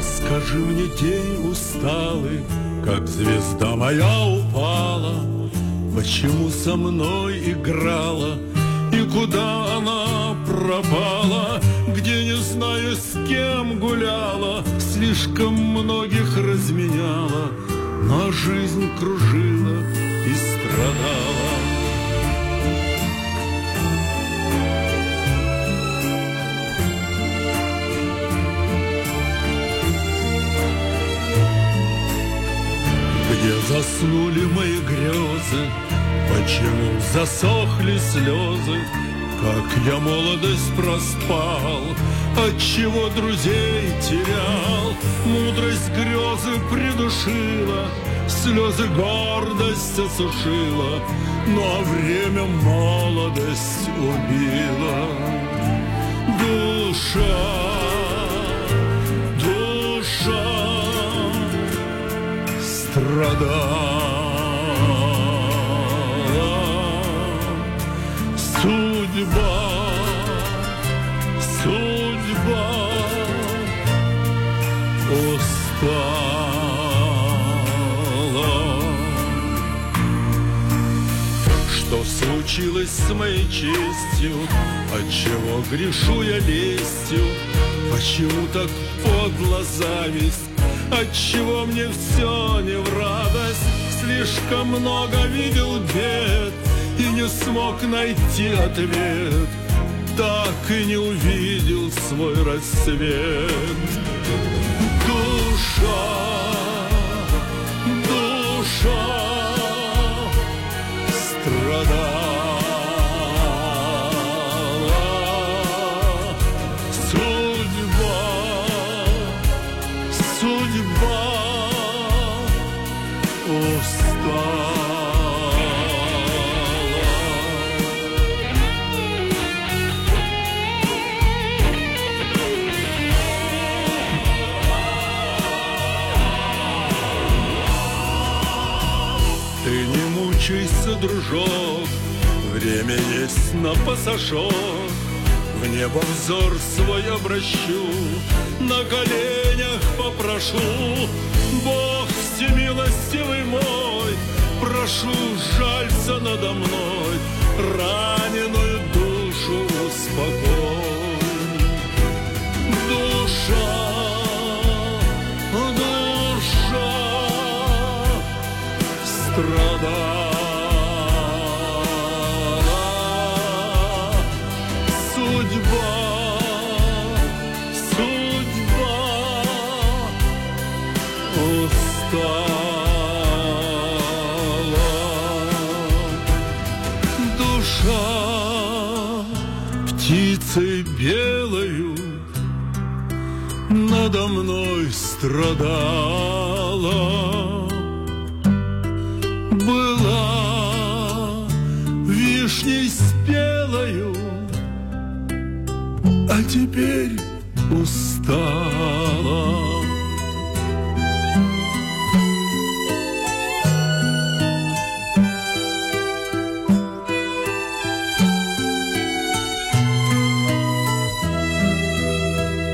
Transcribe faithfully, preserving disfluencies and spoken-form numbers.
Скажи мне, день усталый, как звезда моя упала, почему со мной играла и куда она пропала? Где не знаю, с кем гуляла, слишком многих разменяла, но жизнь кружила и страдала. Где заснули мои грезы, почему засохли слезы, как я молодость проспал, отчего друзей терял, мудрость грезы придушила, слезы гордость осушила, но время молодость убила. Душа, душа страдала, судьба, судьба устала. Что случилось с моей честью? Отчего грешу я лестью? Почему так подло зависть? Отчего мне все не в радость? Слишком много видел бед и не смог найти ответ, так и не увидел свой рассвет. Душа, душа страдала, судьба, судьба устала. Ты не мучайся, дружок, время есть на пасашок. В небо взор свой обращу, на коленях попрошу: Бог всемилостивый мой, прошу, жалься надо мной, раненую душу успокой. Душа, душа страдала, судьба, судьба устала. Душа птицей белою надо мной страдала, была вишней спелою, а теперь устала.